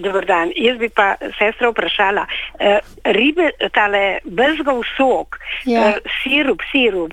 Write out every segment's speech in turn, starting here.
dober dan. Jaz bi pa sestra vprašala, ribe, tale bezgov sok, sirup,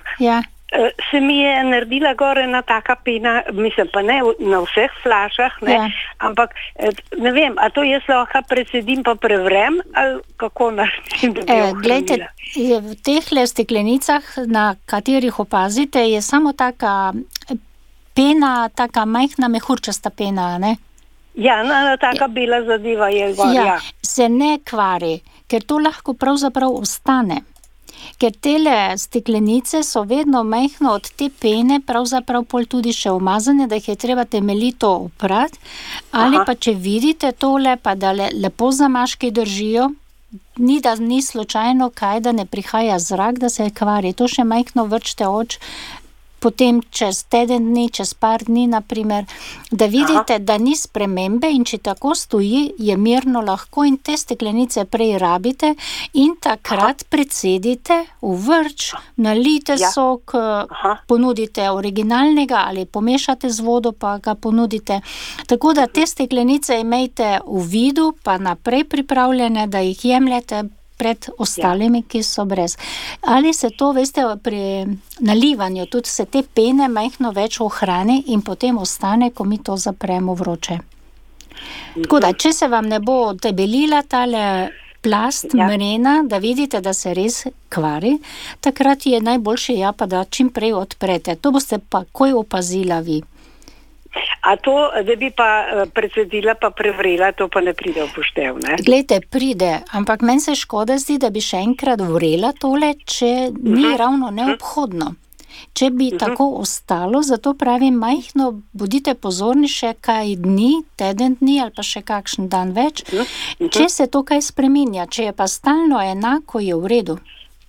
se mi je naredila gore ena taka pena, mislim pa ne na vseh flašah, ne, ampak ne vem, a to jaz lahko presedim pa prevrem, ali kako naredim, da bi jo ohranila? V tehle steklenicah, na katerih opazite, je samo taka pena, taka majhna mehurčasta pena, ne? Ja, taka bela zadeva je gor, se ne kvari, ker to lahko pravzaprav ostane. Ker tele steklenice so vedno majhno od te pene, pravzaprav pol tudi še umazane, da jih je treba temeljito oprati, ali pa če vidite tole, pa da lepo zamaški držijo, ni slučajno kaj, da ne prihaja zrak, da se kvari. To še majhno vrčte oč, potem čez teden dni, čez par dni, naprimer, da vidite, da ni spremembe in če tako stoji, je mirno lahko in te steklenice prej rabite in takrat precedite v vrč, nalijte sok, ponudite originalnega ali pomešate z vodo, pa ga ponudite. Tako da te steklenice imejte v vidu, pa naprej pripravljene, da jih jemljete pred ostalimi, ki so brez. Ali se to, veste, pri nalivanju tudi se te pene majhno več ohrani in potem ostane, ko mi to zapremo vroče. Tako da, če se vam ne bo debelila tale plast mrena, da vidite, da se res kvari, takrat je najboljše pa da čim prej odprete. To boste pa takoj opazila vi. A to, da bi pa precedila pa prevrela, to pa ne pride v poštev, ne? Glejte, pride, ampak meni se škoda zdi, da bi še enkrat vrela tole, če ni ravno neobhodno. Če bi tako ostalo, zato pravim majhno, bodite pozorni še kaj dni, teden dni ali pa še kakšen dan več, če se to kaj spreminja, če je pa stalno enako, je v redu.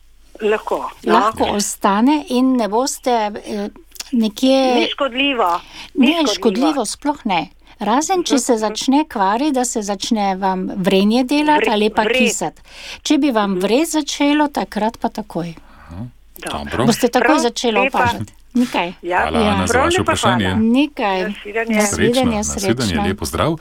Lahko ostane in ne boste nekje... Ni škodljivo. Ne, škodljivo sploh ne. Razen, če se začne kvari, da se začne vam vrenje delati ali pa kisati. Če bi vam vret začelo, takrat pa takoj. Boste takoj začeli opažati. Nikaj. Hvala, Ana, za vaše vprašanje. Nikaj. Nasvidenje, lepo zdrav.